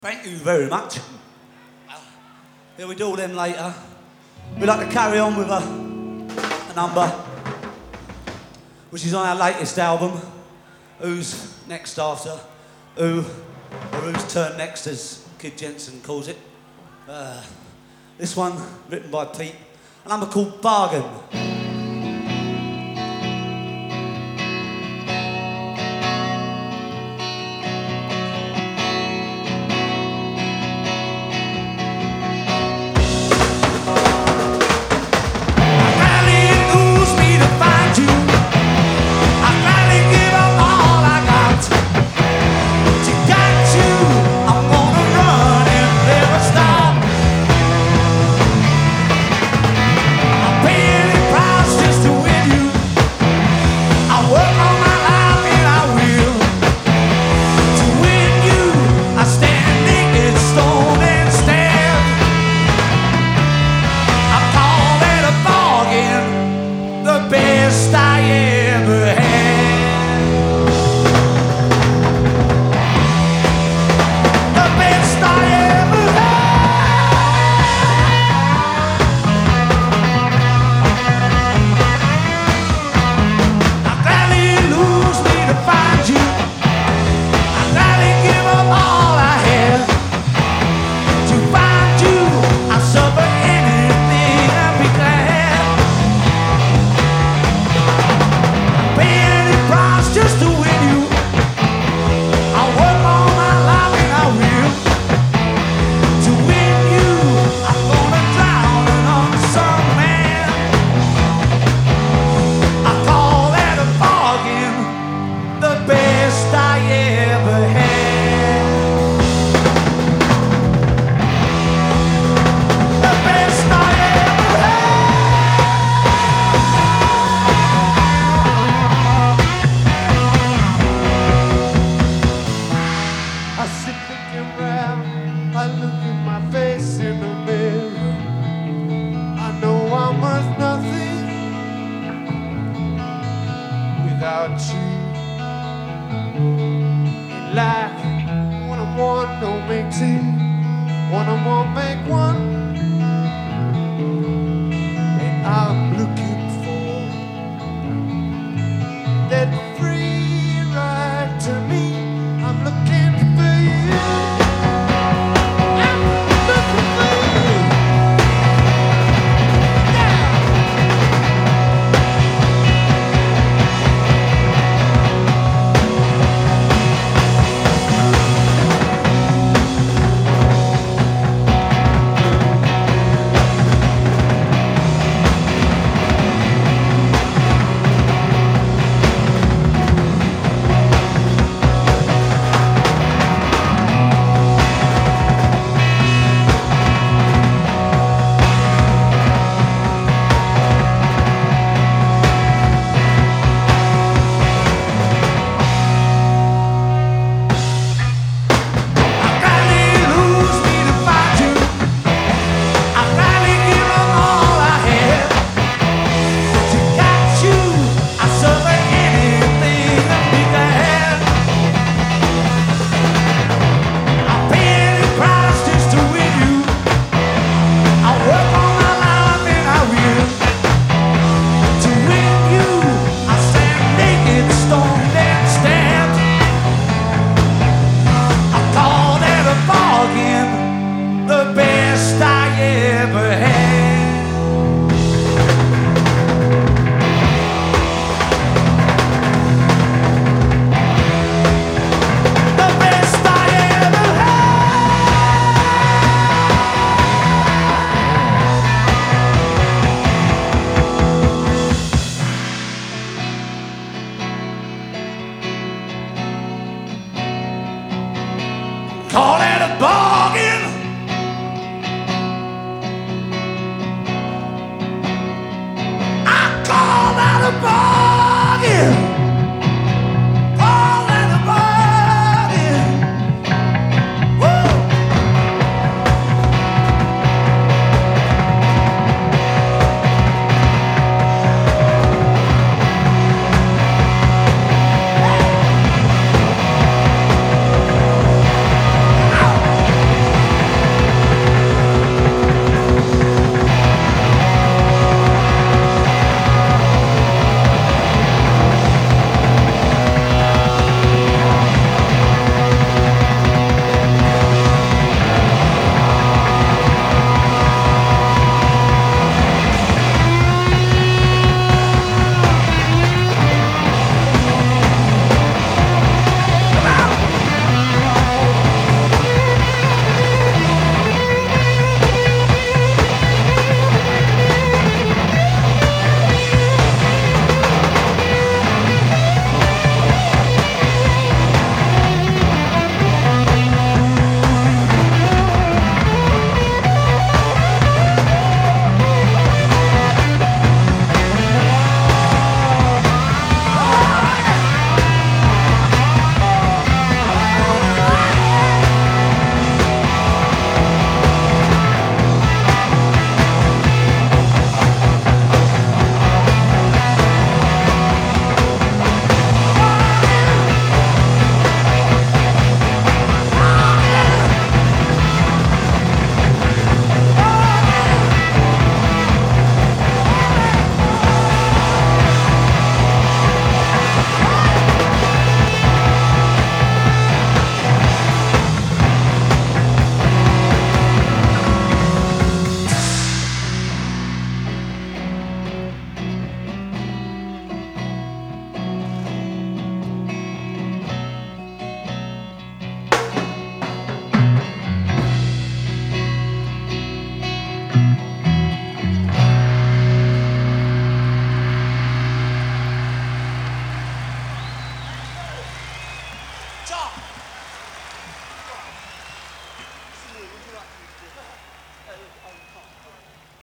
Thank you very much. Yeah, we do all them later. We'd like to carry on with a number which is on our latest album, Who's Next After, Who, or Who's Turn Next, as Kid Jensen calls it. This one, written by Pete, a number called Bargain. I look at my face in the mirror. I know I'm worth nothing without you. In life, when I'm one, don't make two. When I'm one, make one. And I'll